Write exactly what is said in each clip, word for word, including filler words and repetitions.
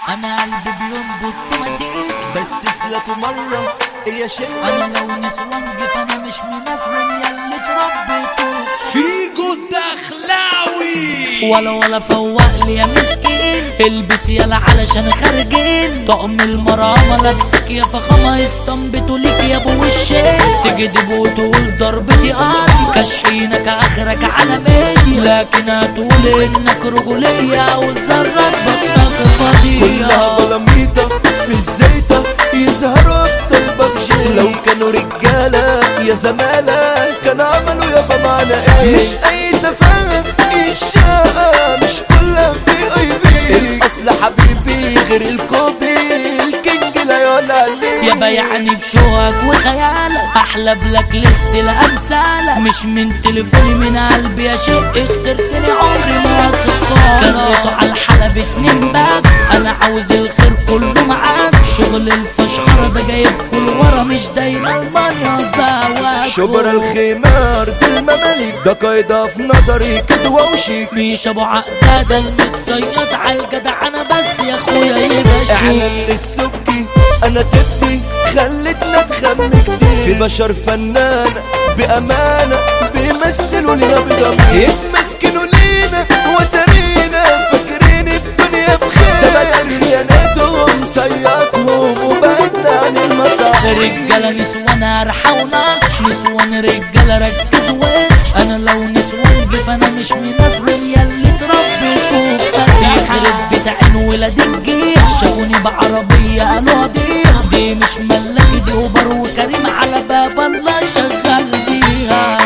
انا قلبي بينبض توماتيك بس اسلكوا مرة يا شلة. انا لو نسوان فانا مش مناسوان ياللي اتربيتوا فيجو الدخلاوي. ولا ولا فوق لي يا مسكين، البس يلا علشان خارجين. طقم المرامة لابسك يا فخامة، استنبطوا ليك يا ابو وشين. تكدب وتقول ضربتي ارض، كشحينك اخرك على ميدي، لكن هتقول انك رجولية وتزرب بطنك فاضية. كلها بلاميطة في الزيطة يظهروا ابطال ببجي. لو كانوا رجالة يا زمالة كان عملوا يابا معنا ايه. مش اي تفاهم الشقة، مش كلها في اي بي. الاصل حبيبي غير الكوبي، الكينج لا يعلى عليه. يا بيعني بشوقك وخيالك احلى بلاك ليست لامثالك. مش من تليفوني من قلبي يا شيء، خسرتني عمري ما صفاك. كررته على الحلبة اتنين باك، انا عاوز الخير كله معاك. شغل الفشخرة ده جايب كل ورا، مش دايما المانيا دعواك. شبر الخمار بالمماليك ده قايدة في نظري كدوة وشيك. مش ابو عقدة المتصيد عالجدع، انا بس يا اخويا يبقى شيك. اعلان للسبكي انا تبتي خلتنا تخم كتير. في بشر فنان بامانه بيمثلوا لنا بضمير، يتمسكنوا لينا وترينا فاكرين الدنيا بخير. ده بدل خيانتهم صيادهم وبعدنا عن المصاحب. رجاله نسوان ارحى ونصح، نسوان رجاله ركز واصح. انا لو نسوان فانا مش مناسوان ياللي اتربيتوا فسح. يخرب بيت عين ولاد الجيح، شافوني بعربيه قالوا قضيها. دي مش ملاكي دي اوبر وكريم على باب الله شغال بيها.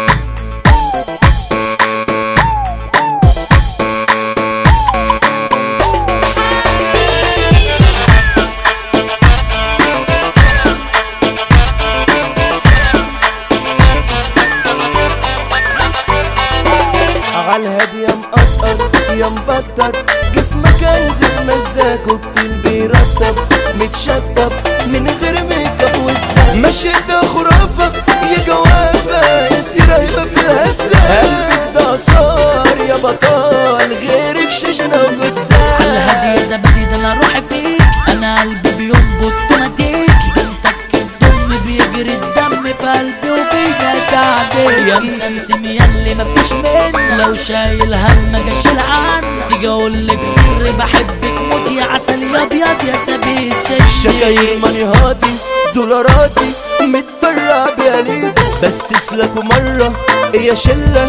عالهادي يا مقطر يا مبطر، جسمك انزل مزاج وكتير بيرطب. متشطب من غير ميك اب وزاك، ماشي ده خرافة يا جوافة انت راهبة في الهزة. قلبك ده صار يا بطال غيرك ششنا وجزاك. عالهادي يا زبادي ده انا روحي فيك، انا قلبي بينبض توماتيك. انت كيف دم بيجري الدم في قلبي وبينك عليك. يا مسمسم ياللي مفيش منه، لو شايل هم جاشيل عنك. تيجي اقولك سر بحبك موت يا عسل يا ابيض يا سبيل السن. شكاير مانيهاتي دولاراتي متبرع بياليد. بس اسلكوا مرة يا شلة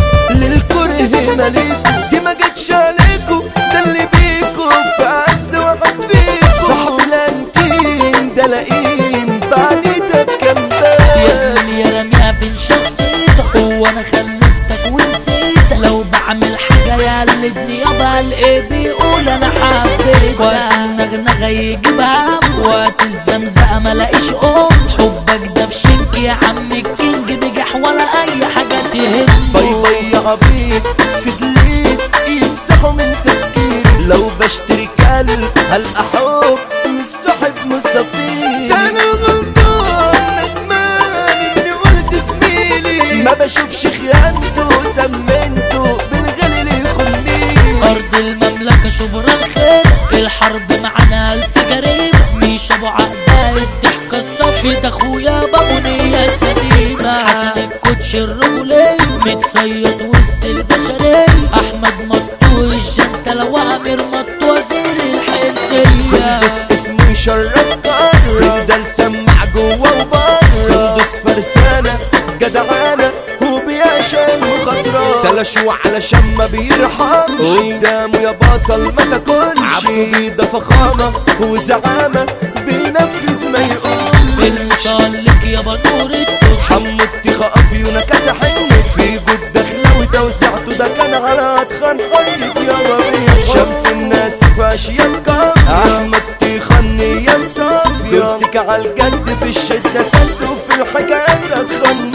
للكره مليت. دي ما جتش عليكوا ده اللي بيكوا في عز واحد فيكوا. صاحب الانتين ده لاقين بعدي ده بكمبال. يا زميلي يا رميها فين شخصيتك، هو انا خلفتك ونسيتك. لو بعمل حاجة يقلدني يابا الايه بيقول انا حبيتك. وقت النغنغة يجيب هم، وقت الزمزقة ملاقيش ام. حبك ده في شنك يا عم الكينج بجح ولا اي حاجة تهمه. باي باي يا عبيد في دليل يمسحوا من تفكيري. لو بشتري كلب هلقى حب مش صاحب مصافير. ده انا الغلطان ندمان اني قلت زميلي، ما بشوفش خيانته تمنته بالغالي اللي يخليه. ارض المملكة شبرا الخير، الحرب معانا الف جريمة. مش ابو عقدة الضحكة الصافي ده اخويا بابو نية سليمة. حسن الكوتش الرجولي متصيد وسط البشرية. احمد مطوع الجنتلة وامير مطوع وزير الحنية. سندس اسمه يشرف قارة، ده سمع جوا وبره. سندس فرسانة جدعانة وبيعشق المخاطرة. تلاشوا علشان ما بيرحمش، قدامه يا بطل ما تاكلش. عبده بيده فخامة وزعامة بينفذ ما يقول. المطلق يا بنور التوت حمو التيخة افيونا كاسة حنة. في جود دخلاوي توزيعته ده كان على اتخان حطت يا ربيع. شمس الناس في اشياء كافية، احمد تيخة النية الصافية. تمسك عالجد في الشدة سد وفي الحكايات اتخن